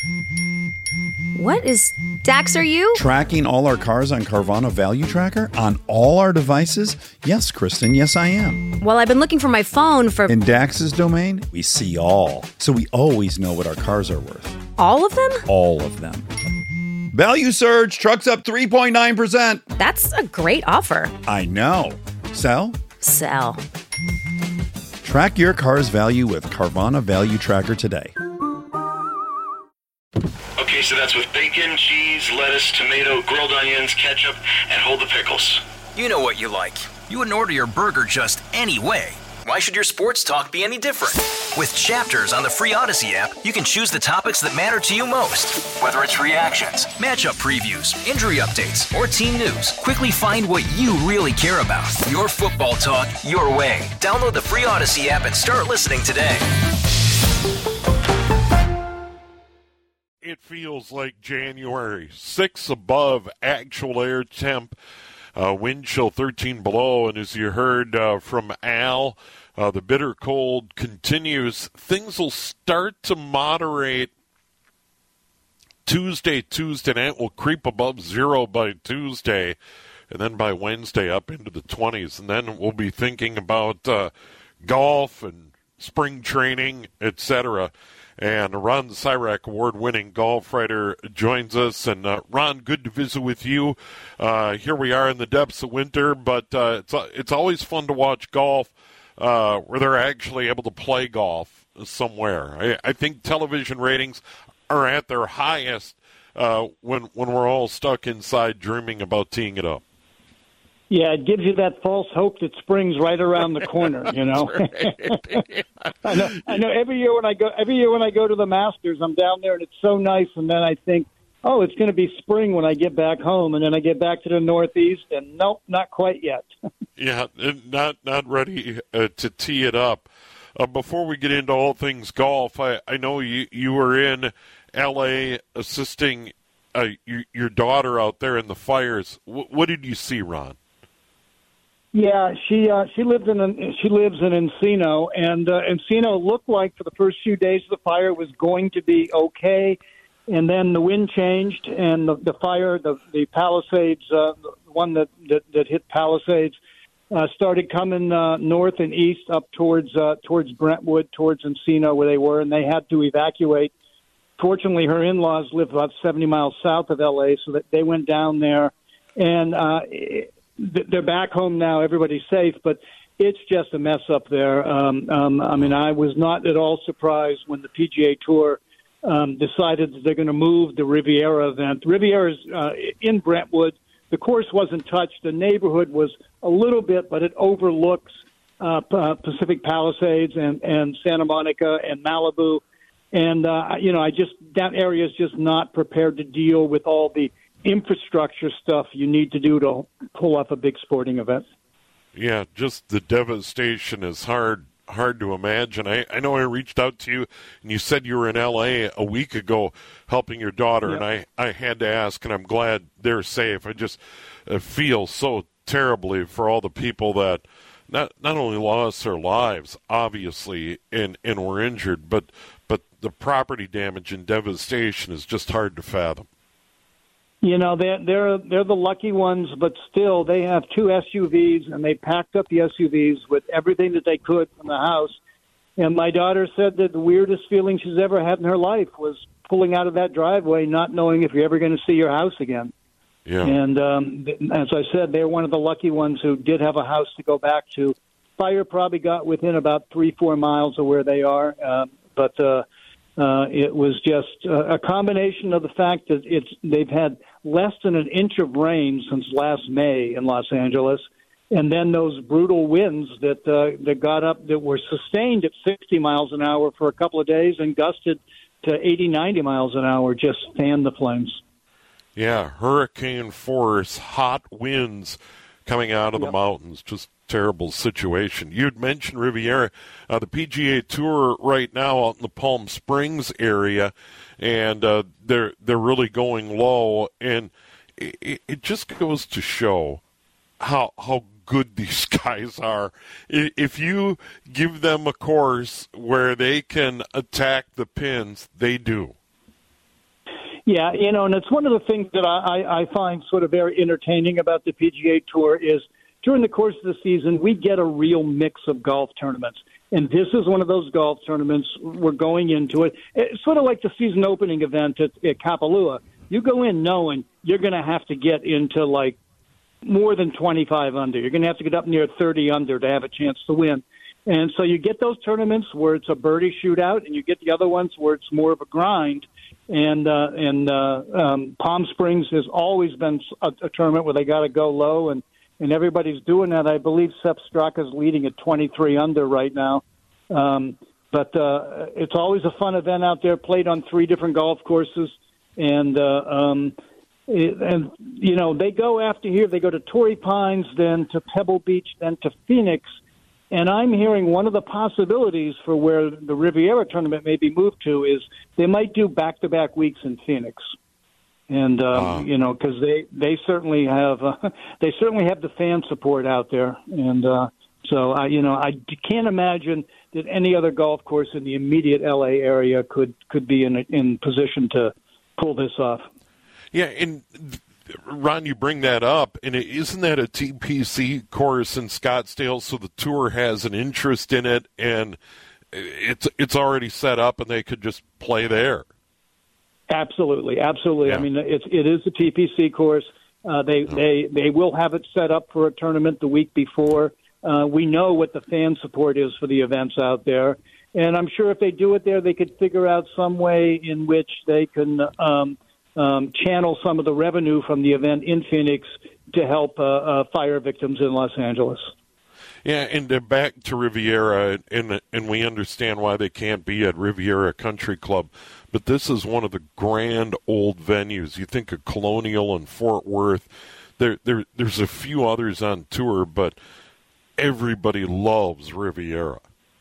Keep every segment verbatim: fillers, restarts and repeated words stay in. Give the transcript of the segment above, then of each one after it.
What is... Dax, are you? Tracking all our cars on Carvana Value Tracker on all our devices? Yes, Kristen, yes I am. Well, I've been looking for my phone for... In Dax's domain, we see all. So we always know what our cars are worth. All of them? All of them. Value surge, trucks up three point nine percent. That's a great offer. I know. Sell? Sell. Track your car's value with Carvana Value Tracker today. Okay, so that's with bacon, cheese, lettuce, tomato, grilled onions, ketchup, and hold the pickles. You know what you like. You wouldn't order your burger just any way. Why should your sports talk be any different? With Chapters on the free Odyssey app, you can choose the topics that matter to you most. Whether it's reactions, matchup previews, injury updates, or team news, quickly find what you really care about. Your football talk, your way. Download the free Odyssey app and start listening today. It feels like January. Six above actual air temp. Uh, wind chill thirteen below, and as you heard uh, from Al, uh, the bitter cold continues. Things will start to moderate Tuesday. Tuesday night will creep above zero by Tuesday, and then by Wednesday up into the twenties. And then we'll be thinking about uh, golf and spring training, et cetera. And Ron Cyrac, award-winning golf writer, joins us. And uh, Ron, good to visit with you. Uh, here we are in the depths of winter, but uh, it's it's always fun to watch golf uh, where they're actually able to play golf somewhere. I, I think television ratings are at their highest uh, when when we're all stuck inside dreaming about teeing it up. Yeah, it gives you that false hope that spring's right around the corner. You know, I know. I know. Every year when I go, every year when I go to the Masters, I'm down there and it's so nice. And then I think, oh, it's going to be spring when I get back home. And then I get back to the Northeast, and nope, not quite yet. Yeah, not not ready uh, to tee it up. Uh, before we get into all things golf, I, I know you you were in L A assisting uh, your, your daughter out there in the fires. W- what did you see, Ron? Yeah, she uh, she lives in she lives in Encino, and uh, Encino looked like for the first few days of the fire was going to be okay, and then the wind changed, and the, the fire, the the Palisades, uh, the one that, that, that hit Palisades, uh, started coming uh, north and east up towards uh, towards Brentwood, towards Encino where they were, and they had to evacuate. Fortunately, her in-laws live about seventy miles south of L A, so that they went down there, and uh, it, they're back home now. Everybody's safe, but it's just a mess up there. Um, um, I mean, I was not at all surprised when the P G A Tour um, decided that they're going to move the Riviera event. Riviera's uh, in Brentwood. The course wasn't touched. The neighborhood was a little bit, but it overlooks uh, uh, Pacific Palisades and, and Santa Monica and Malibu. And, uh, you know, I just that area is just not prepared to deal with all the infrastructure stuff you need to do to pull off a big sporting event. Yeah, just the devastation is hard hard to imagine. I, I know I reached out to you, and you said you were in L A a week ago helping your daughter, yep. and I, I had to ask, and I'm glad they're safe. I just uh, feel so terribly for all the people that not not only lost their lives, obviously, and, and were injured, but but the property damage and devastation is just hard to fathom. You know, they're, they're, they're the lucky ones, but still they have two S U Vs, and they packed up the S U Vs with everything that they could from the house. And my daughter said that the weirdest feeling she's ever had in her life was pulling out of that driveway, not knowing if you're ever going to see your house again. Yeah. And um, as I said, they're one of the lucky ones who did have a house to go back to. Fire probably got within about three, four miles of where they are, uh, but uh, uh, it was just a combination of the fact that it's they've had less than an inch of rain since last May in Los Angeles, and then those brutal winds that uh, that got up that were sustained at sixty miles an hour for a couple of days and gusted to eighty, ninety miles an hour just fanned the flames. Yeah, hurricane force, hot winds coming out of yep. the mountains, just terrible situation. You'd mentioned Riviera, uh, the P G A Tour right now out in the Palm Springs area, and uh, they're they're really going low, and it, it just goes to show how how good these guys are. If you give them a course where they can attack the pins, they do. Yeah, you know, and it's one of the things that I, I find sort of very entertaining about the P G A Tour is during the course of the season, we get a real mix of golf tournaments. And this is one of those golf tournaments. We're going into it. It's sort of like the season opening event at, at Kapalua. You go in knowing you're going to have to get into, like, more than twenty-five under. You're going to have to get up near thirty under to have a chance to win. And so you get those tournaments where it's a birdie shootout, and you get the other ones where it's more of a grind. And uh, and uh, um, Palm Springs has always been a, a tournament where they got to go low, and, and everybody's doing that. I believe Sepp Straka's leading at twenty-three under right now. Um, but uh, it's always a fun event out there, played on three different golf courses. And, uh, um, it, and you know, they go after here. They go to Torrey Pines, then to Pebble Beach, then to Phoenix. And I'm hearing one of the possibilities for where the Riviera tournament may be moved to is they might do back-to-back weeks in Phoenix. And, um, uh, you know, because they, they certainly have uh, they certainly have the fan support out there. And uh, so, I, you know, I can't imagine that any other golf course in the immediate L A area could, could be in in position to pull this off. Yeah, and Ron, you bring that up, and isn't that a T P C course in Scottsdale? So the tour has an interest in it, and it's it's already set up, and they could just play there. Absolutely, absolutely. Yeah. I mean, it's it is a T P C course. Uh, they oh. they they will have it set up for a tournament the week before. Uh, we know what the fan support is for the events out there, and I'm sure if they do it there, they could figure out some way in which they can. Um, Um, channel some of the revenue from the event in Phoenix to help uh, uh, fire victims in Los Angeles. Yeah, and uh, back to Riviera, and and we understand why they can't be at Riviera Country Club, but this is one of the grand old venues. You think of Colonial and Fort Worth. There, there, there's a few others on tour, but everybody loves Riviera.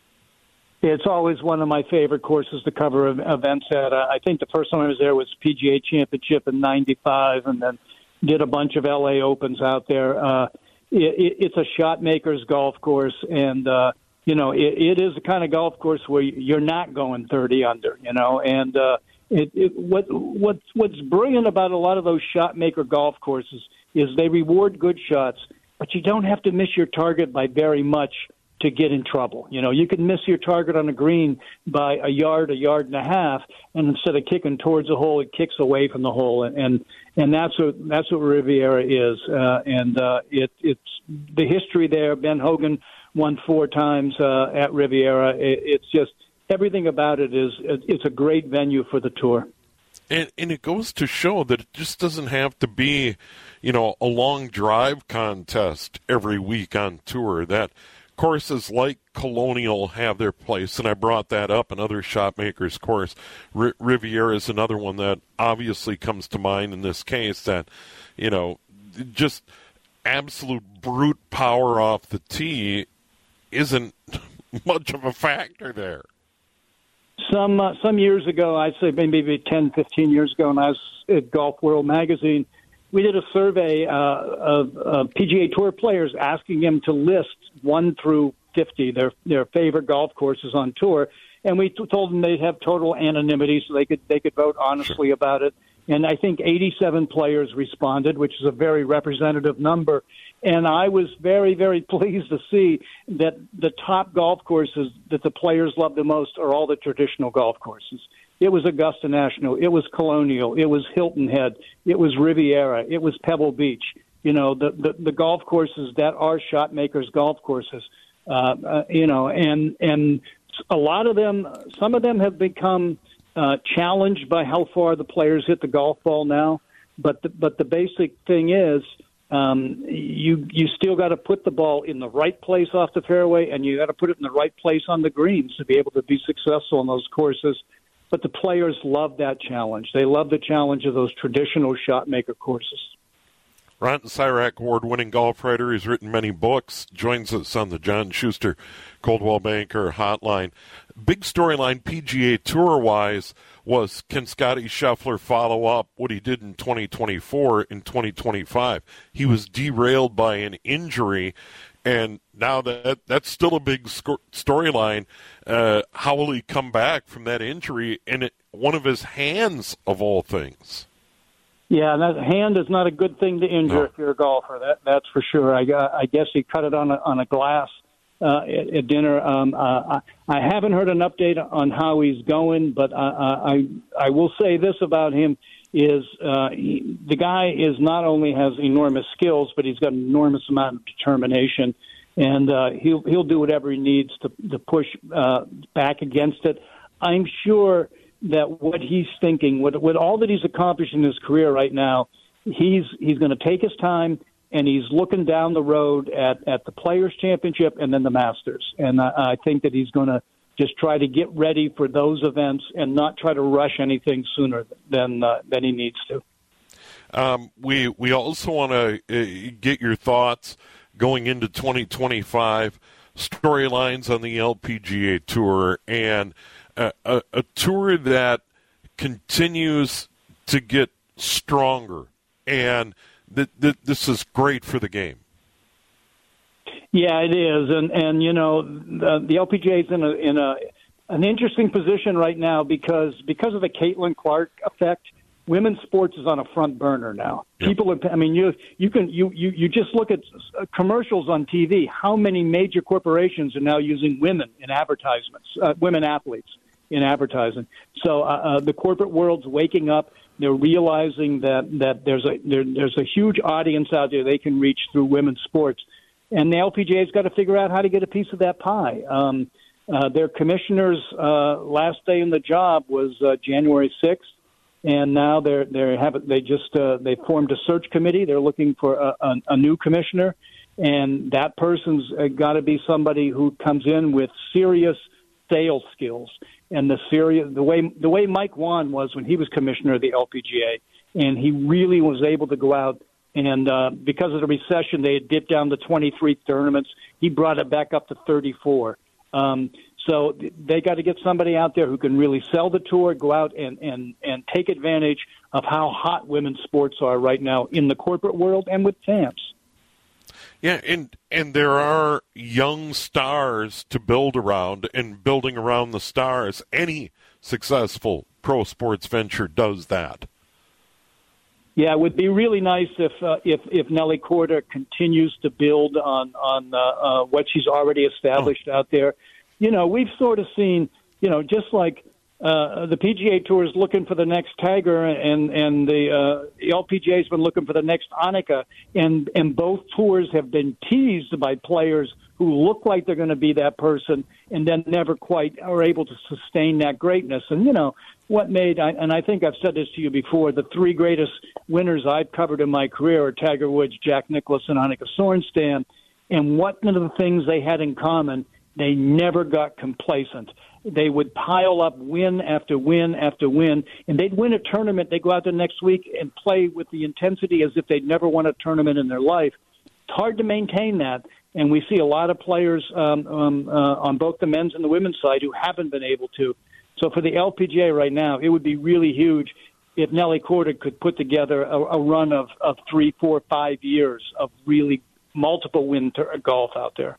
It's always one of my favorite courses to cover events at. Uh, I think the first time I was there was P G A Championship in ninety-five, and then did a bunch of L A Opens out there. Uh, it, it's a shot maker's golf course, and, uh, you know, it, it is the kind of golf course where you're not going thirty under, you know, and uh, it, it, what, what, what's brilliant about a lot of those shot maker golf courses is they reward good shots, but you don't have to miss your target by very much to get in trouble. You know, you can miss your target on a green by a yard, a yard and a half, and instead of kicking towards the hole, it kicks away from the hole, and and, and that's what that's what Riviera is. Uh, and uh, it it's the history there. Ben Hogan won four times uh, at Riviera. It, it's just everything about it is it's a great venue for the tour. And, and it goes to show that it just doesn't have to be, you know, a long drive contest every week on tour. That courses like Colonial have their place, and I brought that up. Another shot maker's course, R- Riviera is another one that obviously comes to mind in this case. That, you know, just absolute brute power off the tee isn't much of a factor there. Some uh, some years ago, I'd say maybe ten, fifteen years ago, when I was at Golf World magazine, we did a survey uh, of, of P G A Tour players asking them to list one through fifty, their their favorite golf courses on tour, and we t- told them they'd have total anonymity so they could they could vote honestly sure. about it. And I think eighty-seven players responded, which is a very representative number. And I was very, very pleased to see that the top golf courses that the players love the most are all the traditional golf courses. It was Augusta National. It was Colonial. It was Hilton Head. It was Riviera. It was Pebble Beach. You know, the, the, the golf courses that are shot makers golf courses, uh, uh, you know, and, and a lot of them, some of them have become uh, challenged by how far the players hit the golf ball now. But the, but the basic thing is, um, you, you still got to put the ball in the right place off the fairway, and you got to put it in the right place on the greens to be able to be successful in those courses. But the players love that challenge. They love the challenge of those traditional shot maker courses. Ron Sirak, award-winning golf writer, has written many books, joins us on the John Schuster Coldwell Banker Hotline. Big storyline P G A Tour-wise was, can Scottie Scheffler follow up what he did in twenty twenty-four in twenty twenty-five? He was derailed by an injury, And now that that's still a big sco- storyline. Uh, how will he come back from that injury? And it, one of his hands, of all things. Yeah, that hand is not a good thing to injure No. if you're a golfer. That that's for sure. I, I guess he cut it on a, on a glass uh, at, at dinner. Um, uh, I, I haven't heard an update on how he's going, but I I, I will say this about him is uh, he, the guy is not only has enormous skills, but he's got an enormous amount of determination, and uh, he'll he'll do whatever he needs to to push uh, back against it. I'm sure that what he's thinking, with, with all that he's accomplished in his career right now, he's he's going to take his time, and he's looking down the road at, at the Players' Championship and then the Masters. And I, I think that he's going to just try to get ready for those events and not try to rush anything sooner than uh, than he needs to. Um, we we also want to uh, get your thoughts going into twenty twenty-five, storylines on the L P G A Tour, and A, a, a tour that continues to get stronger, and th- th- this is great for the game. Yeah, it is, and and you know the, the L P G A is in a in a an interesting position right now because because of the Caitlin Clark effect. Women's sports is on a front burner now. Yep. People, are, I mean, you you can you, you you just look at commercials on T V. How many major corporations are now using women in advertisements, uh, women athletes in advertising? So uh, uh, the corporate world's waking up. They're realizing that that there's a there, there's a huge audience out there they can reach through women's sports, and the L P G A's got to figure out how to get a piece of that pie. Um, uh, their commissioner's uh, last day in the job was uh, January sixth. And now they're they have they just uh, they formed a search committee. They're looking for a, a, a new commissioner, and that person's uh, got to be somebody who comes in with serious sales skills. And the serious the way the way Mike Wan was when he was commissioner of the L P G A, and he really was able to go out and uh, because of the recession, they had dipped down to twenty-three tournaments. He brought it back up to thirty-four. Um, So they got to get somebody out there who can really sell the tour, go out and, and, and take advantage of how hot women's sports are right now in the corporate world and with fans. Yeah, and and there are young stars to build around, and building around the stars, any successful pro sports venture does that. Yeah, it would be really nice if uh, if if Nelly Korda continues to build on on uh, uh, what she's already established oh. out there. You know, we've sort of seen, you know, just like uh, the P G A Tour is looking for the next Tiger, and and the, uh, the L P G A has been looking for the next Annika, and and both tours have been teased by players who look like they're going to be that person, and then never quite are able to sustain that greatness. And you know what made, and I think I've said this to you before, the three greatest winners I've covered in my career are Tiger Woods, Jack Nicklaus, and Annika Sorenstam. And one of the things they had in common, they never got complacent. They would pile up win after win after win, and they'd win a tournament. They'd go out the next week and play with the intensity as if they'd never won a tournament in their life. It's hard to maintain that, and we see a lot of players um, um, uh, on both the men's and the women's side who haven't been able to. So for the L P G A right now, it would be really huge if Nelly Korda could put together a, a run of, of three, four, five years of really multiple win ter- golf out there.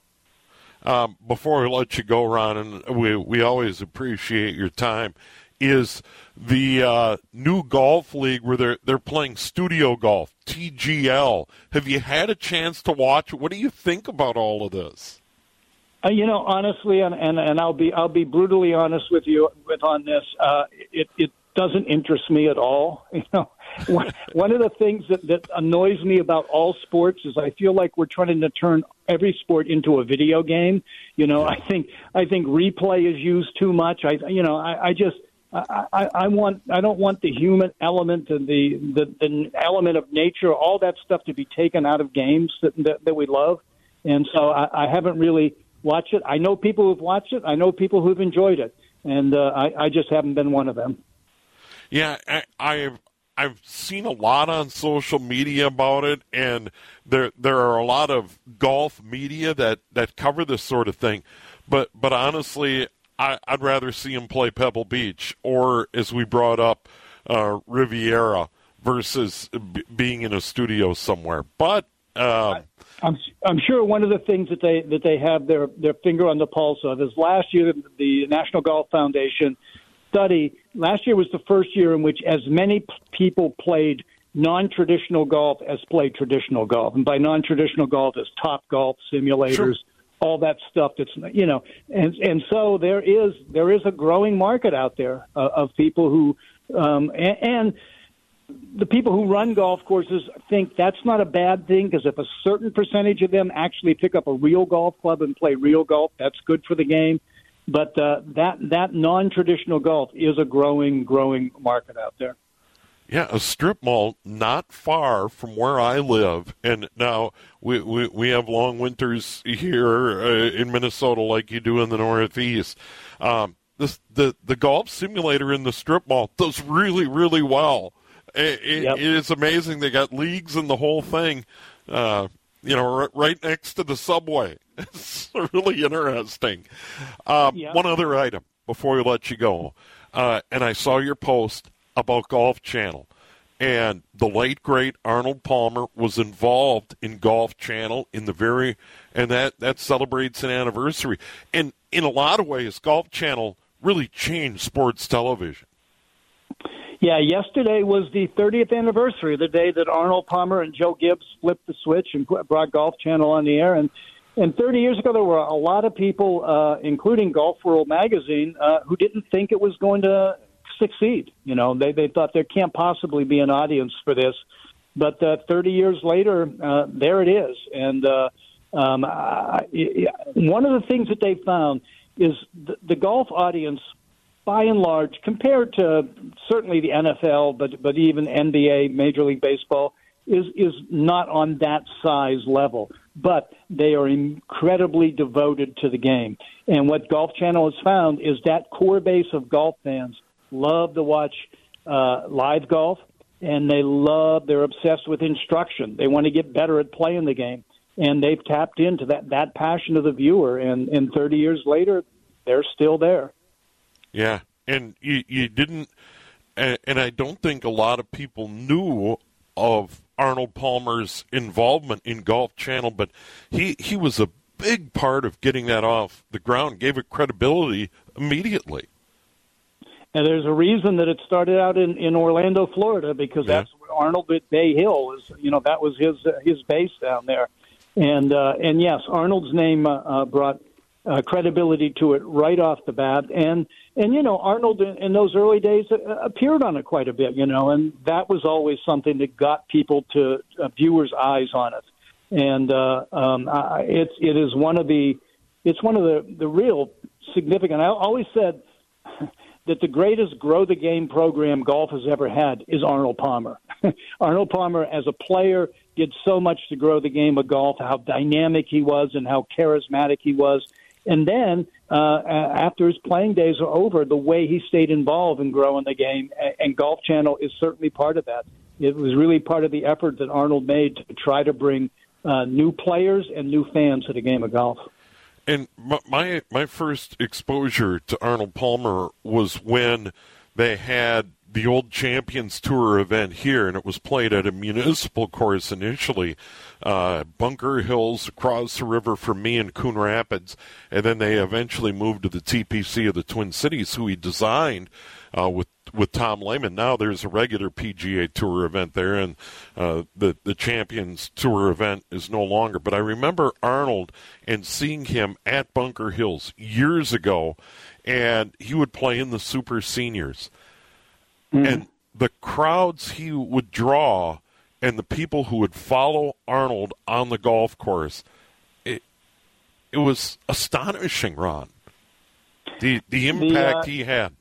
Um, before we let you go, Ron, and we we always appreciate your time, is the uh, new golf league where they're they're playing studio golf, T G L. Have you had a chance to watch it? What do you think about all of this? Uh, you know, honestly, and, and and I'll be I'll be brutally honest with you with on this. Uh, it it doesn't interest me at all. You know, one, one of the things that, that annoys me about all sports is I feel like we're trying to turn every sport into a video game. You know, I think I think replay is used too much. I you know I, I just I, I, I want I don't want the human element and the, the the element of nature, all that stuff to be taken out of games that that, that we love. And so I, I haven't really watched it. I know people who've watched it. I know people who've enjoyed it, and uh, I, I just haven't been one of them. Yeah, I, I've I've seen a lot on social media about it, and there there are a lot of golf media that, that cover this sort of thing. But but honestly, I, I'd rather see him play Pebble Beach or, as we brought up, uh, Riviera versus b- being in a studio somewhere. But Um, I'm I'm sure one of the things that they that they have their their finger on the pulse of is last year the National Golf Foundation study. Last year was the first year in which as many p- people played non-traditional golf as played traditional golf, and by non-traditional golf is Top Golf simulators. Sure. All that stuff that's, you know, and and so there is there is a growing market out there uh, of people who, um, and, and the people who run golf courses think that's not a bad thing, because if a certain percentage of them actually pick up a real golf club and play real golf, that's good for the game. But uh, that that non-traditional golf is a growing, growing market out there. Yeah, a strip mall not far from where I live, and now we we, we have long winters here uh, in Minnesota like you do in the Northeast. Um, this, the the golf simulator in the strip mall does really, really well. It, it, yep. it is amazing. They got leagues and the whole thing, uh, you know, r- right next to the subway. It's really interesting. Um, yep. One other item before we let you go, uh, and I saw your post about Golf Channel, and the late great Arnold Palmer was involved in Golf Channel in the very, and that, that celebrates an anniversary. And in a lot of ways, Golf Channel really changed sports television. Yeah, yesterday was the thirtieth anniversary, the day that Arnold Palmer and Joe Gibbs flipped the switch and brought Golf Channel on the air. And and thirty years ago, there were a lot of people, uh, including Golf World magazine, uh, who didn't think it was going to succeed. You know, they they thought there can't possibly be an audience for this. But uh, thirty years later, uh, there it is. And uh, um, I, one of the things that they found is the, the golf audience, by and large, compared to certainly the N F L, but but even N B A, Major League Baseball, is is not on that size level. But they are incredibly devoted to the game. And what Golf Channel has found is that core base of golf fans love to watch uh, live golf, and they love, they're obsessed with instruction. They want to get better at playing the game. And they've tapped into that, that passion of the viewer. And, and thirty years later, they're still there. Yeah, and you, you didn't, and, and I don't think a lot of people knew of Arnold Palmer's involvement in Golf Channel, but he, he was a big part of getting that off the ground, gave it credibility immediately. And there's a reason that it started out in, in Orlando, Florida, because yeah. that's where Arnold at Bay Hill is. You know, that was his uh, his base down there. And uh, and yes, Arnold's name uh, uh, brought uh, credibility to it right off the bat. And and you know, Arnold in, in those early days uh, appeared on it quite a bit. You know, and that was always something that got people to uh, viewers' eyes on it. And uh, um, I, it's it is one of the it's one of the the real significant. I always said that the greatest grow the game program golf has ever had is Arnold Palmer. Arnold Palmer, as a player, did so much to grow the game of golf, how dynamic he was and how charismatic he was. And then uh, after his playing days are over, the way he stayed involved in growing the game, and Golf Channel is certainly part of that. It was really part of the effort that Arnold made to try to bring uh, new players and new fans to the game of golf. And my my first exposure to Arnold Palmer was when they had the Old Champions Tour event here, and it was played at a municipal course initially, uh, Bunker Hills across the river from me in Coon Rapids, and then they eventually moved to the T P C of the Twin Cities, who he designed uh, with with Tom Lehman. Now there's a regular P G A Tour event there, and uh, the, the Champions Tour event is no longer. But I remember Arnold and seeing him at Bunker Hills years ago, and he would play in the Super Seniors. Mm-hmm. And the crowds he would draw and the people who would follow Arnold on the golf course, it, it was astonishing, Ron, the, the impact the, uh... he had.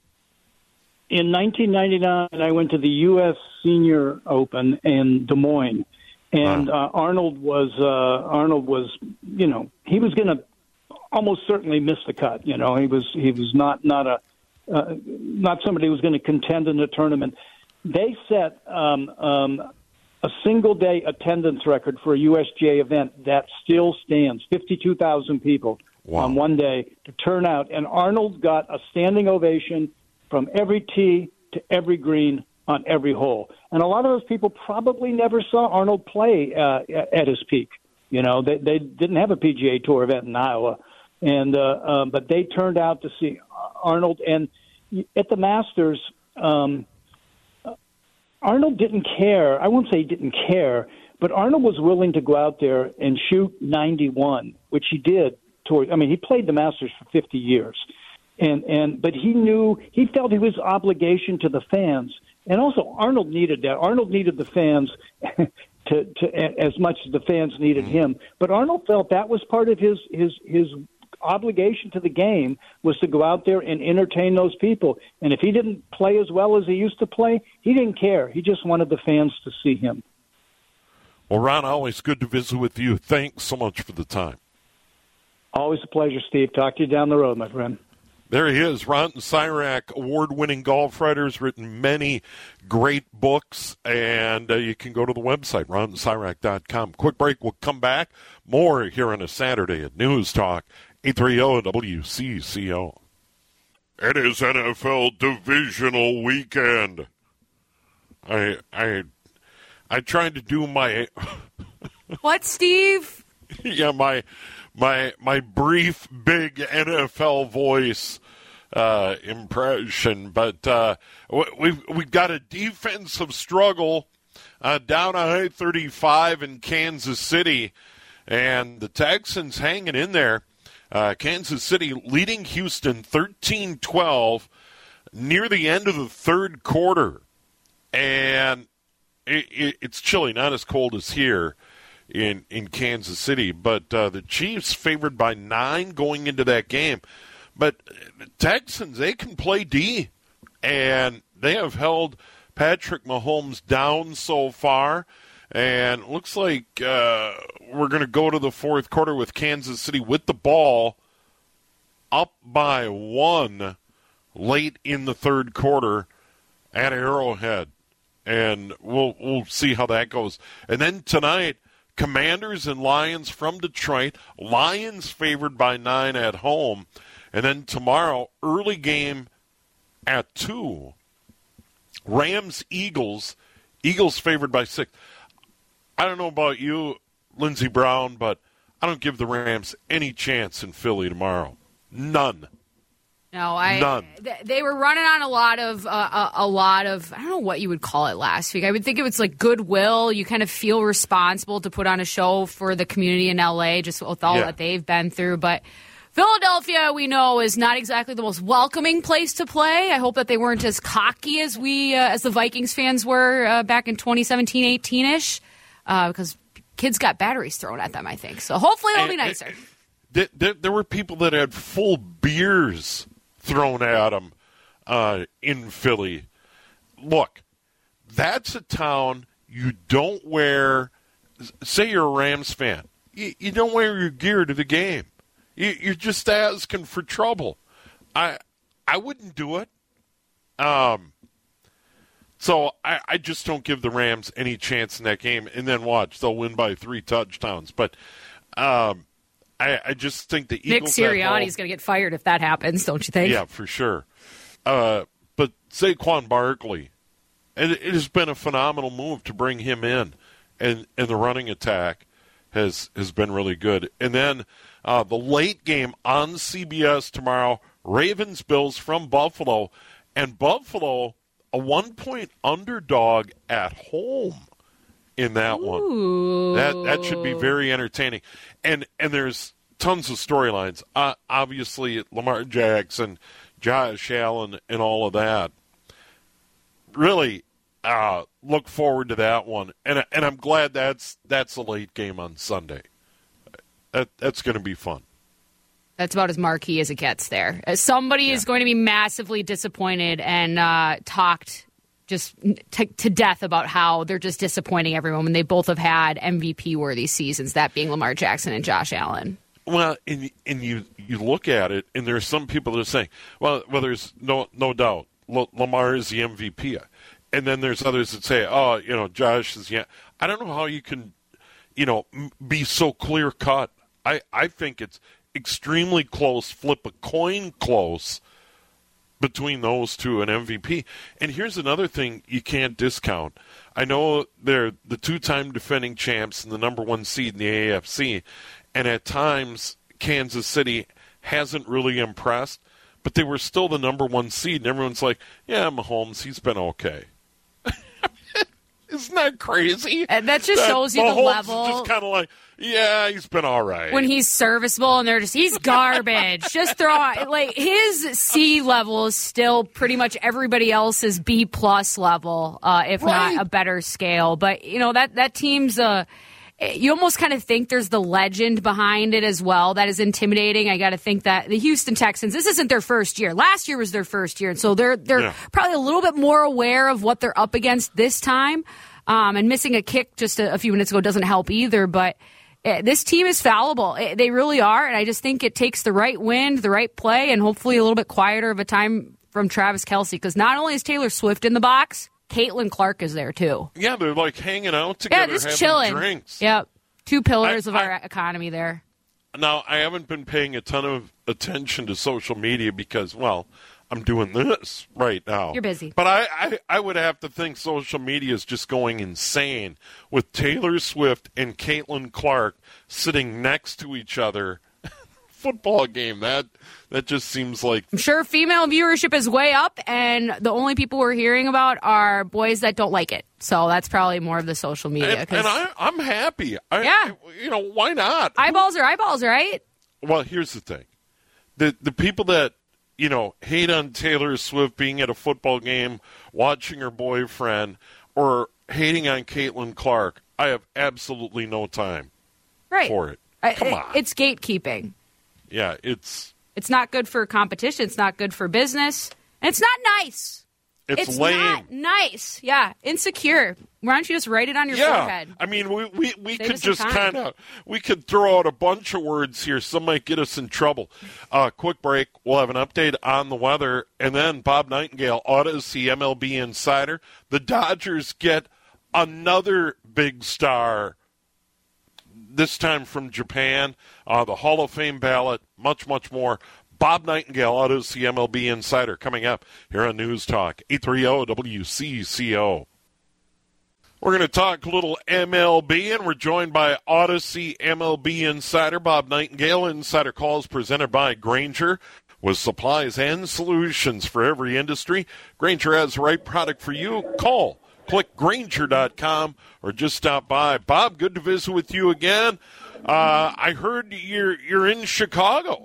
In nineteen ninety-nine, I went to the U S Senior Open in Des Moines, and wow. uh, Arnold was uh, Arnold was you know he was going to almost certainly miss the cut. You know he was he was not not a uh, not somebody who was going to contend in the tournament. They set um, um, a single day attendance record for a U S G A event that still stands: fifty-two thousand people wow. on one day to turn out, and Arnold got a standing ovation from every tee to every green on every hole. And a lot of those people probably never saw Arnold play uh, at his peak. You know, they, they didn't have a P G A Tour event in Iowa, and uh, um, but they turned out to see Arnold. And at the Masters, um, Arnold didn't care. I won't say he didn't care, but Arnold was willing to go out there and shoot ninety-one, which he did. Toward, I mean, he played the Masters for fifty years, and and but he knew he felt it was obligation to the fans, and also Arnold needed that. Arnold needed the fans. To, to as much as the fans needed him, but Arnold felt that was part of his his his obligation to the game, was to go out there and entertain those people. And if he didn't play as well as he used to play, he didn't care. He just wanted the fans to see him. Well, Ron, always good to visit with you. Thanks so much for the time. Always a pleasure, Steve. Talk to you down the road, my friend. There he is, Ron Sirak, award-winning golf writer, has written many great books, and uh, you can go to the website, ron sirak dot com. Quick break, we'll come back. More here on a Saturday at News Talk, eight thirty W C C O. It is N F L divisional weekend. I I I tried to do my... What, Steve? yeah, my... My my brief, big N F L voice uh, impression, but uh, we've we've got a defensive struggle uh, down I thirty-five in Kansas City, and the Texans hanging in there. Uh, Kansas City leading Houston thirteen twelve near the end of the third quarter, and it, it, it's chilly, not as cold as here in in Kansas City, but uh, the Chiefs favored by nine going into that game. But the Texans, they can play D, and they have held Patrick Mahomes down so far, and it looks like uh, we're going to go to the fourth quarter with Kansas City with the ball up by one late in the third quarter at Arrowhead, and we'll we'll see how that goes. And then tonight, Commanders and Lions from Detroit. Lions favored by nine at home. And then tomorrow, early game at two. Rams, Eagles. Eagles favored by six. I don't know about you, Lindsey Brown, but I don't give the Rams any chance in Philly tomorrow. None. No, I. None. Th- they were running on a lot of uh, a, a lot of I don't know what you would call it last week. I would think it was like goodwill. You kind of feel responsible to put on a show for the community in L A, just with all yeah. that they've been through. But Philadelphia, we know, is not exactly the most welcoming place to play. I hope that they weren't as cocky as we, uh, as the Vikings fans were uh, back in twenty seventeen eighteen ish, uh, because kids got batteries thrown at them. I think so. Hopefully, it'll and, be nicer. And, and, there, there were people that had full beers thrown at them uh, in Philly. Look, that's a town you don't wear. Say you're a Rams fan, you, you don't wear your gear to the game. You, you're just asking for trouble. I I wouldn't do it. Um. So I, I just don't give the Rams any chance in that game. And then watch, they'll win by three touchdowns. But um, I, I just think the Eagles. Nick Sirianni's going to get fired if that happens, don't you think? Yeah, for sure. Uh, but Saquon Barkley, and it has been a phenomenal move to bring him in, and and the running attack has has been really good. And then uh, the late game on C B S tomorrow, Ravens Bills from Buffalo, and Buffalo a one point underdog at home in that Ooh. one. That that should be very entertaining. And and there's tons of storylines. Uh, obviously, Lamar Jackson, Josh Allen, and all of that. Really uh, look forward to that one. And and I'm glad that's that's a late game on Sunday. That that's going to be fun. That's about as marquee as it gets there. Uh, somebody yeah. is going to be massively disappointed and uh, talked just t- to death about how they're just disappointing everyone when they both have had M V P-worthy seasons, that being Lamar Jackson and Josh Allen. Well, and, and you you look at it, and there are some people that are saying, well, well there's no no doubt L- Lamar is the M V P. And then there's others that say, oh, you know, Josh is, yeah. I don't know how you can, you know, m- be so clear-cut. I, I think it's extremely close, flip a coin close, between those two and M V P. And here's another thing you can't discount. I know they're the two-time defending champs and the number one seed in the A F C, and at times Kansas City hasn't really impressed, but they were still the number one seed, and everyone's like, yeah, Mahomes, he's been okay. Isn't that crazy? And that just that shows you Mahomes the level. Is just kind of like, yeah, he's been all right. When he's serviceable and they're just, he's garbage. Just throw out, like, his C level is still pretty much everybody else's B plus level, uh, if Right. not a better scale. But, you know, that, that team's, uh, you almost kind of think there's the legend behind it as well. That is intimidating. I got to think that the Houston Texans, this isn't their first year. Last year was their first year. And so they're, they're Yeah. probably a little bit more aware of what they're up against this time. Um, and missing a kick just a, a few minutes ago doesn't help either. But uh, this team is fallible. It, they really are. And I just think it takes the right wind, the right play, and hopefully a little bit quieter of a time from Travis Kelce. Because not only is Taylor Swift in the box, Caitlin Clark is there too. Yeah, they're like hanging out together, Yeah, just having chilling. drinks. Yep. Two pillars I- of our I- economy there. Now, I haven't been paying a ton of attention to social media because, well, I'm doing this right now. You're busy. But I, I, I would have to think social media is just going insane with Taylor Swift and Caitlin Clark sitting next to each other. Football game, that that just seems like... I'm sure female viewership is way up, and the only people we're hearing about are boys that don't like it. So that's probably more of the social media. And, 'cause and I, I'm happy. I, Yeah. I- you know, why not? eyeballs are eyeballs, right? Well, here's the thing. The the people that, you know, hate on Taylor Swift being at a football game, watching her boyfriend, or hating on Caitlin Clark, I have absolutely no time Right. for it. I- Come it- on. It's gatekeeping. Yeah, it's It's not good for competition. It's not good for business. And it's not nice. it's, It's lame. not nice. Yeah. Insecure. Why don't you just write it on your yeah, forehead? I mean, we we, we Save could us some just time. kind of we could throw out a bunch of words here. Some might get us in trouble. Uh, quick break. We'll have an update on the weather, and then Bob Nightingale, Odyssey M L B insider. The Dodgers get another big star. This time from Japan, uh, the Hall of Fame ballot, much, much more. Bob Nightingale, Odyssey M L B Insider, coming up here on News Talk, eight thirty W C C O. We're going to talk a little M L B, and we're joined by Odyssey M L B Insider, Bob Nightingale. Insider Calls presented by Grainger, with supplies and solutions for every industry. Grainger has the right product for you. Call. Click Grainger dot com or just stop by. Bob, good to visit with you again. Uh, I heard you're you're in Chicago.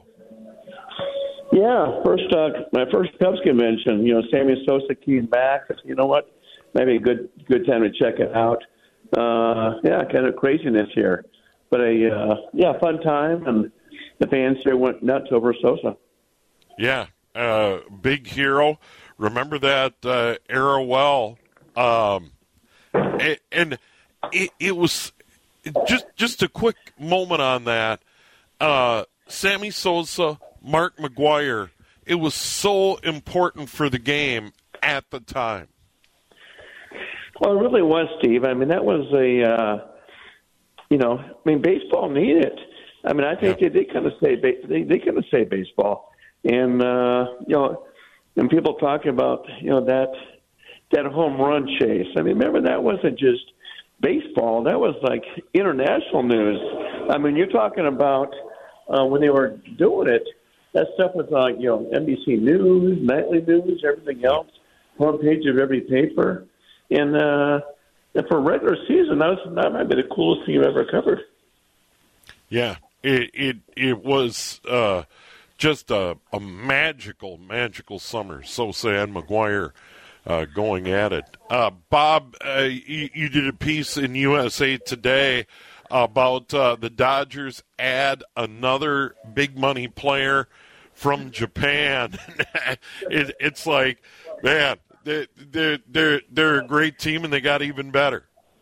Yeah, first uh, my first Cubs convention. You know, Sammy Sosa came back. You know what? Maybe a good good time to check it out. Uh, yeah, kind of craziness here, but a uh, yeah fun time, and the fans here went nuts over Sosa. Yeah, uh, big hero. Remember that uh, era well. Um, and, and it, it was just just a quick moment on that. Uh, Sammy Sosa, Mark McGwire. It was so important for the game at the time. Well, it really was, Steve. I mean, that was a uh, you know, I mean, baseball needed it. I mean, I think Yeah. they did kind of say ba- they they kind of say baseball, and uh, you know, and people talking about you know that. That home run chase. I mean, remember that wasn't just baseball. That was like international news. I mean, you're talking about uh, when they were doing it, that stuff was like, you know, N B C News, Nightly News, everything else, front page of every paper. And, uh, and for regular season, that, was, that might be the coolest thing you've ever covered. Yeah, it it, it was uh, just a, a magical, magical summer. Sosa and McGwire Uh, going at it. Uh, Bob, uh, you, you did a piece in U S A Today about uh, the Dodgers add another big money player from Japan. it, it's like, man, they're, they're, they're, they're a great team, and they got even better.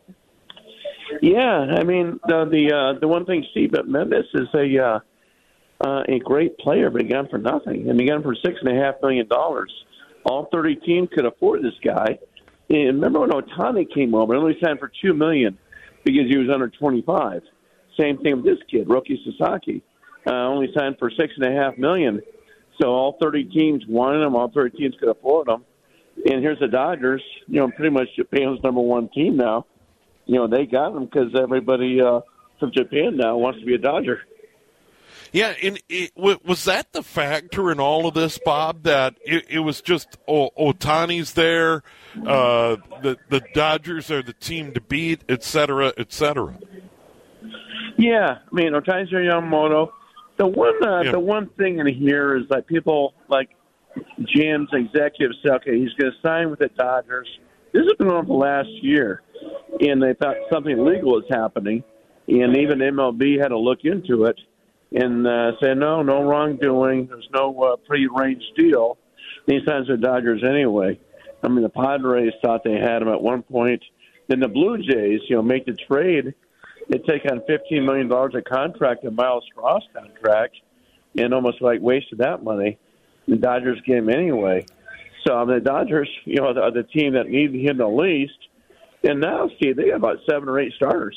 Yeah, I mean, the the, uh, the one thing, Steve, that Memphis is a uh, uh, a great player, but he got him for nothing. And he got him for six and a half million dollars. All thirty teams could afford this guy. And remember when Ohtani came over, he only signed for two million dollars because he was under twenty-five. Same thing with this kid, Roki Sasaki. Uh, only signed for six and a half million. So all thirty teams wanted them. All thirty teams could afford them. And here's the Dodgers, you know, pretty much Japan's number one team now. You know, they got them because everybody uh, from Japan now wants to be a Dodger. Yeah, and it, was that the factor in all of this, Bob, that it, it was just oh, Ohtani's there, uh, the, the Dodgers are the team to beat, et cetera, et cetera? Yeah, I mean, Ohtani's there, Yamamoto. The one, uh, yeah. the one thing in here is that people, like G M's executives say, okay, he's going to sign with the Dodgers. This has been on for last year, and they thought something legal was happening, and even M L B had to look into it and uh, say, no, no wrongdoing. There's no uh, pre-arranged deal. And he signs with the Dodgers anyway. I mean, the Padres thought they had him at one point. Then the Blue Jays, you know, make the trade. They take on fifteen million dollars a contract, a Miles Ross contract, and almost like wasted that money. The Dodgers get him anyway. So I mean, the Dodgers, you know, are the team that needed him the least. And now, Steve, they got about seven or eight starters.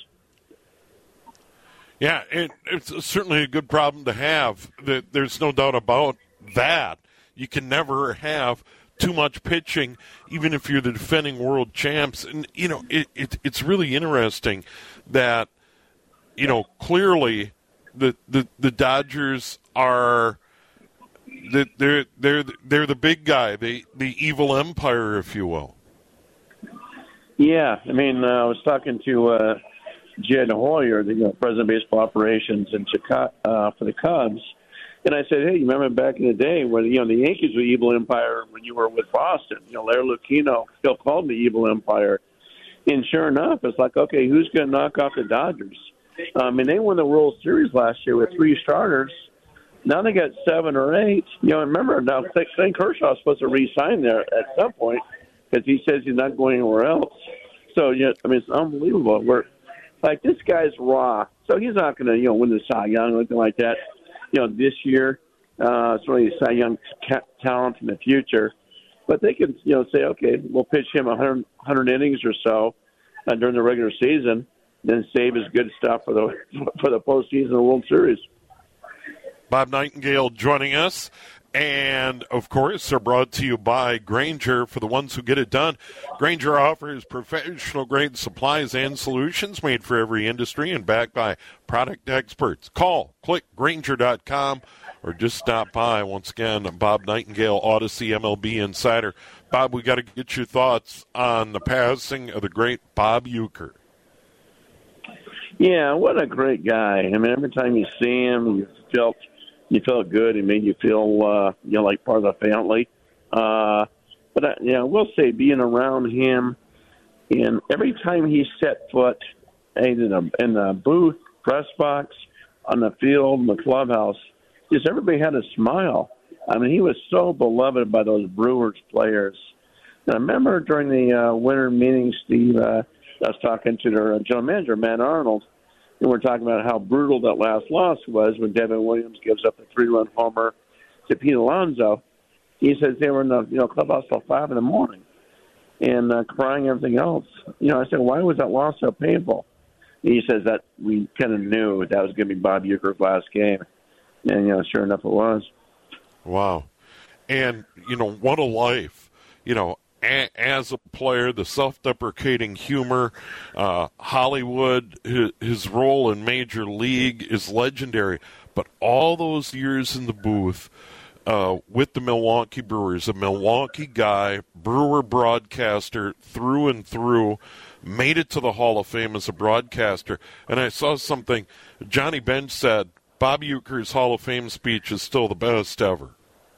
Yeah, it, it's certainly a good problem to have. There's no doubt about that. You can never have too much pitching, even if you're the defending world champs. And, you know, it, it, it's really interesting that, you know, clearly the the, the Dodgers are the, they're they're they're the big guy, the the evil empire, if you will. Yeah, I mean, uh, I was talking to uh, Jed Hoyer, the you know, president of baseball operations in Chicago uh, for the Cubs, and I said, "Hey, you remember back in the day when you know the Yankees were evil empire when you were with Boston? You know, Larry Lucchino still called them the evil empire." And sure enough, it's like, okay, who's going to knock off the Dodgers? I mean, they won the World Series last year with three starters. Now they got seven or eight. You know, remember, now Clayton Kershaw is supposed to re-sign there at some point because he says he's not going anywhere else. So, yeah, I mean, it's unbelievable. We're, like, this guy's raw. So he's not going to, you know, win the Cy Young or anything like that, you know, this year. Uh, it's really a Cy Young ca- talent in the future. But they can, you know, say, okay, we'll pitch him one hundred, one hundred innings or so uh, during the regular season, then save his good stuff for the for the postseason of the World Series. Bob Nightingale joining us. And, of course, are brought to you by Grainger for the ones who get it done. Grainger offers professional-grade supplies and solutions made for every industry and backed by product experts. Call, click Grainger dot com, or just stop by. Once again, Bob Nightingale, Odyssey M L B Insider. Bob, we got to get your thoughts on the passing of the great Bob Uecker. Yeah, what a great guy. I mean, every time you see him, you felt you felt good. It made you feel, uh, you know, like part of the family. Uh, but, uh, yeah, I will say being around him, and every time he set foot in the, in the booth, press box, on the field, in the clubhouse, just everybody had a smile. I mean, he was so beloved by those Brewers players. And I remember during the uh, winter meeting, Steve, uh, I was talking to their general manager, Matt Arnold, and we're talking about how brutal that last loss was when Devin Williams gives up a three-run homer to Pete Alonso. He says they were in the you know clubhouse till five in the morning and uh, crying and everything else. You know, I said, why was that loss so painful? And he says that we kind of knew that was going to be Bob Uecker's last game. And, you know, sure enough it was. Wow. And, you know, what a life. You know, a- as a player, the self-deprecating humor, uh, Hollywood, his, his role in Major League is legendary. But all those years in the booth uh, with the Milwaukee Brewers, a Milwaukee guy, Brewer broadcaster through and through, made it to the Hall of Fame as a broadcaster. And I saw something, Johnny Bench said, Bob Uecker's Hall of Fame speech is still the best ever.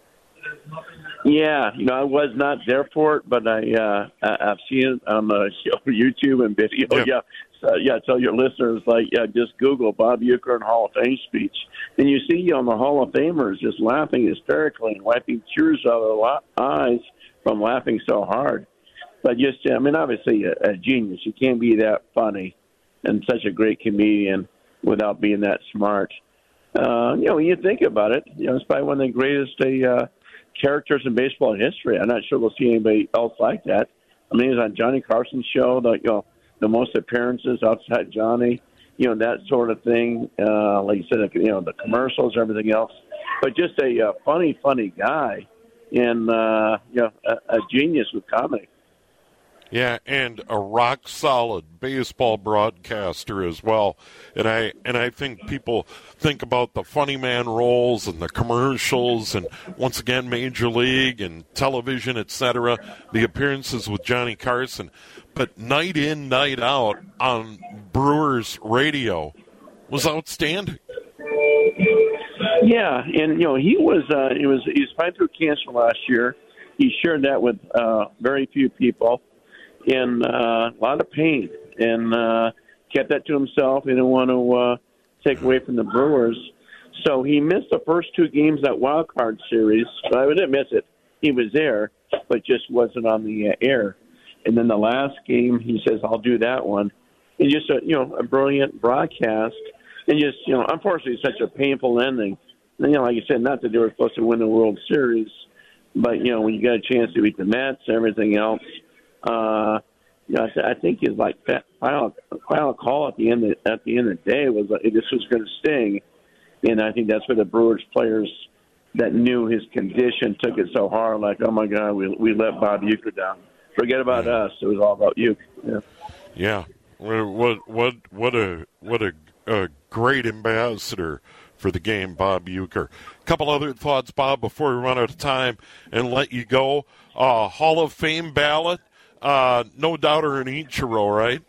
Yeah, you know, I was not there for it, but I, uh, I've seen it on uh, YouTube and video. Yeah, yeah. So, yeah, tell your listeners, like, yeah, just Google Bob Uecker and Hall of Fame speech. And you see on the Hall of Famers just laughing hysterically and wiping tears out of their eyes from laughing so hard. But just, I mean, obviously a, a genius. You can't be that funny and such a great comedian without being that smart. Uh, you know, when you think about it, you know, it's probably one of the greatest uh, characters in baseball history. I'm not sure we'll see anybody else like that. I mean, he was on Johnny Carson's show, the, you know, the most appearances outside Johnny, you know, that sort of thing. Uh, like you said, you know, the commercials, everything else. but just a uh, funny, funny guy, and uh, you know, a, a genius with comedy. Yeah, and a rock solid baseball broadcaster as well. And I and I think people think about the funny man roles and the commercials and once again Major League and television, et cetera, the appearances with Johnny Carson. But night in, night out on Brewers radio was outstanding. Yeah, and you know, he was uh he was he was fighting through cancer last year. He shared that with uh very few people. In uh, a lot of pain, and uh, kept that to himself. He didn't want to uh, take away from the Brewers. So he missed the first two games that wild card series. But I didn't miss it. He was there, but just wasn't on the uh, air. And then the last game, he says, I'll do that one. And just, a, you know, a brilliant broadcast. And just, you know, unfortunately, such a painful ending. And, you know, like you said, not that they were supposed to win the World Series, but, you know, when you got a chance to beat the Mets and everything else, Uh, you know, I, th- I think his like final final call at the end of, at the end of the day was uh, this was going to sting, and I think that's where the Brewers players that knew his condition took it so hard. Like, oh my God, we we let Bob Uecker down. Forget about yeah. us. It was all about you. Yeah. Yeah. What what what a what a, a great ambassador for the game, Bob Uecker. A couple other thoughts, Bob, before we run out of time and let you go. Uh, Hall of Fame ballot. Uh, no doubter in Ichiro, right?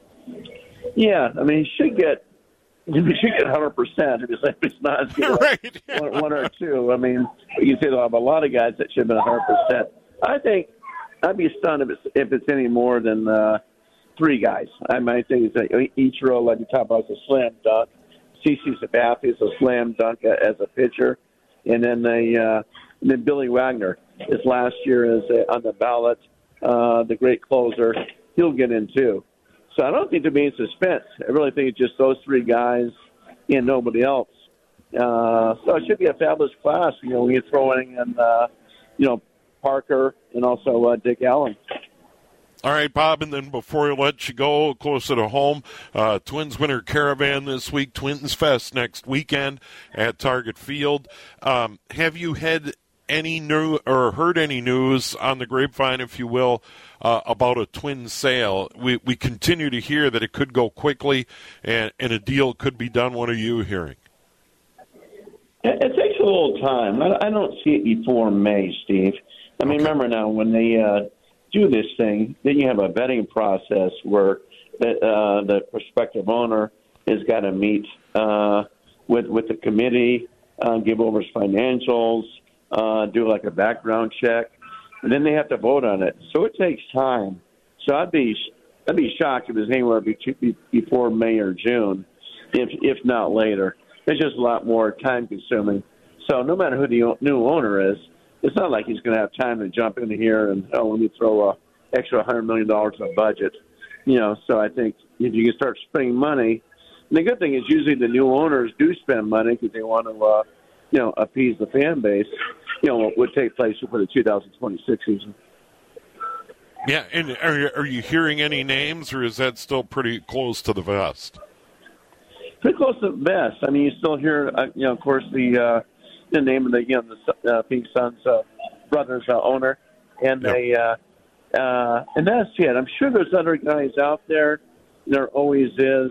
Yeah, I mean, he should get he should get one hundred percent. If it's, if it's not, it's get right. one, one or two. I mean, you say there'll have a lot of guys that should have been one hundred percent. I think I'd be stunned if it's if it's any more than uh, three guys. I might think it's like Ichiro, like you talk about, is a slam dunk. C C Sabathia is a slam dunk as a pitcher, and then they uh, and then Billy Wagner. His last year is uh, on the ballot. Uh, the great closer, he'll get in too. So I don't think there'll be any suspense. I really think it's just those three guys and nobody else. Uh, so it should be a fabulous class. You know, when you're throwing in, uh, you know, Parker and also uh, Dick Allen. All right, Bob, and then before we let you go, closer to home, uh, Twins Winter Caravan this week, Twins Fest next weekend at Target Field. Um, have you had any new or heard any news on the grapevine, if you will, uh, about a twin sale? We we continue to hear that it could go quickly and, and a deal could be done. What are you hearing? It takes a little time. I don't see it before May, Steve. I mean, okay. Remember now, when they uh, do this thing, then you have a vetting process where the, uh, the prospective owner has got to meet uh, with, with the committee, uh, give over his financials, Uh, do like a background check, and then they have to vote on it. So it takes time. So I'd be I'd be shocked if it was anywhere be- before May or June, if if not later. It's just a lot more time consuming. So no matter who the new owner is, it's not like he's going to have time to jump in here and oh, let me throw a extra one hundred million dollars in the budget. You know, so I think if you can start spending money, and the good thing is usually the new owners do spend money because they want to, uh, you know, appease the fan base. You know, what would take place for the two thousand twenty-six season. Yeah, and are you, are you hearing any names, or is that still pretty close to the vest? Pretty close to the vest. I mean, you still hear, uh, you know, of course, the uh, the name of the, you know, the uh, Phoenix Suns uh, brothers uh, owner, and yep. they, uh, uh, and that's it. I'm sure there's other guys out there. There always is.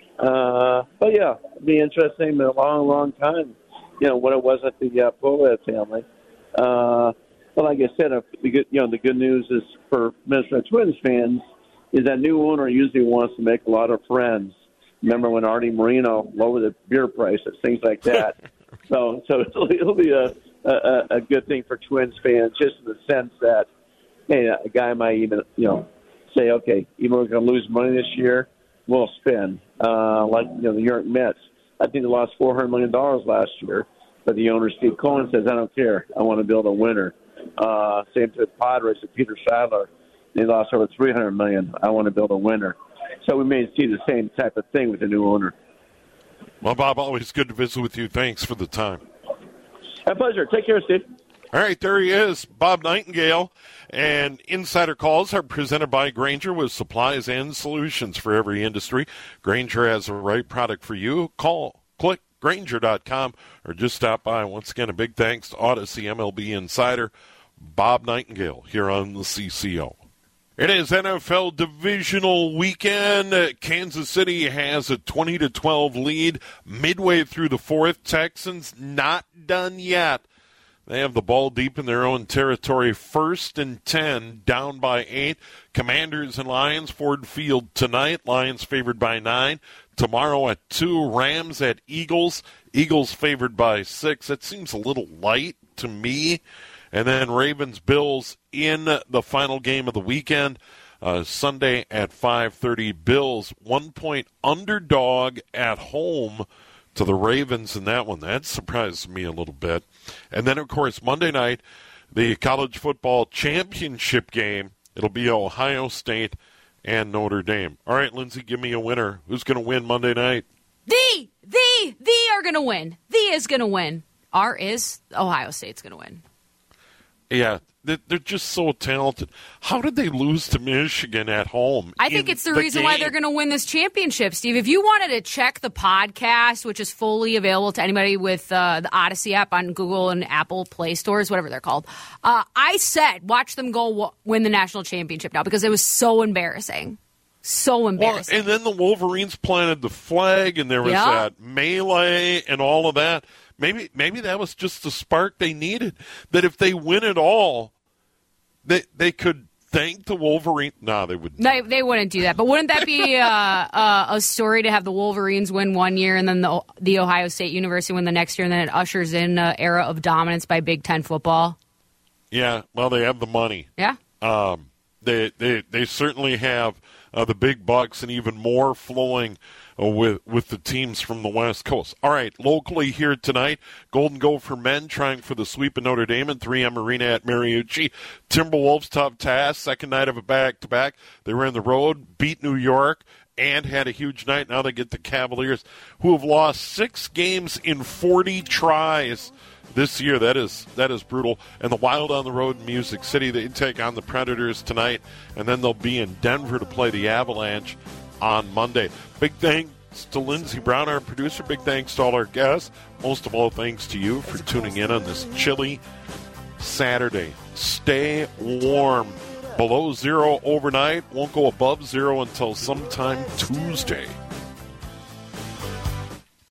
Uh, but yeah, it'd be interesting. Been a long, long time. You know what it was at the uh, Pohlad family. Uh, well, like I said, uh, the good, you know, the good news is for Minnesota Twins fans is that new owner usually wants to make a lot of friends. Remember when Artie Moreno lowered the beer prices, things like that. so, so it'll, it'll be a, a a good thing for Twins fans, just in the sense that hey, a guy might even you know say, okay, even though we're going to lose money this year, we'll spend. Uh, like you know the New York Mets. I think they lost four hundred million dollars last year, but the owner, Steve Cohen, says, I don't care. I want to build a winner. Uh, same to the Padres and Peter Sadler. They lost over three hundred million dollars. I want to build a winner. So we may see the same type of thing with the new owner. Well, Bob, always good to visit with you. Thanks for the time. My pleasure. Take care, Steve. All right, there he is, Bob Nightingale. And Insider Calls are presented by Grainger with supplies and solutions for every industry. Grainger has the right product for you. Call, click, Grainger dot com, or just stop by. Once again, a big thanks to Odyssey M L B insider Bob Nightingale here on the C C O. It is N F L divisional weekend. Kansas City has a twenty to twelve lead midway through the fourth. Texans not done yet. They have the ball deep in their own territory, first and ten, down by eight. Commanders and Lions, Ford Field tonight. Lions favored by nine. Tomorrow at two, Rams at Eagles. Eagles favored by six. That seems a little light to me. And then Ravens-Bills in the final game of the weekend, uh, Sunday at five thirty. Bills, one-point underdog at home to the Ravens in that one. That surprised me a little bit. And then, of course, Monday night, the college football championship game. It'll be Ohio State and Notre Dame. All right, Lindsay, give me a winner. Who's going to win Monday night? The, the, the are going to win. The is going to win. R is Ohio State's going to win. Yeah, they're just so talented. How did they lose to Michigan at home? I think it's the, the reason game? why they're going to win this championship, Steve. If you wanted to check the podcast, which is fully available to anybody with uh, the Odyssey app on Google and Apple Play stores, whatever they're called, uh, I said watch them go w- win the national championship now because it was so embarrassing. So embarrassing. Well, and then the Wolverines planted the flag, and there was yeah. that melee and all of that. Maybe maybe that was just the spark they needed. That if they win it all, they they could thank the Wolverines. No, they wouldn't. They, they wouldn't do that. But wouldn't that be uh, uh, a story to have the Wolverines win one year and then the, the Ohio State University win the next year, and then it ushers in an era of dominance by Big Ten football? Yeah, well, they have the money. Yeah. Um, they, they, they certainly have uh, the big bucks and even more flowing uh, with with the teams from the West Coast. All right, locally here tonight, Golden Gopher men trying for the sweep of Notre Dame and three M Arena at Mariucci. Timberwolves tough task, second night of a back-to-back. They were on the road, beat New York, and had a huge night. Now they get the Cavaliers, who have lost six games in forty tries this year. That is that is brutal. And the Wild on the road in Music City. They take on the Predators tonight, and then they'll be in Denver to play the Avalanche on Monday. Big thanks to Lindsey Brown, our producer. Big thanks to all our guests. Most of all, thanks to you for tuning in on this chilly Saturday. Stay warm. Below zero overnight. Won't go above zero until sometime Tuesday.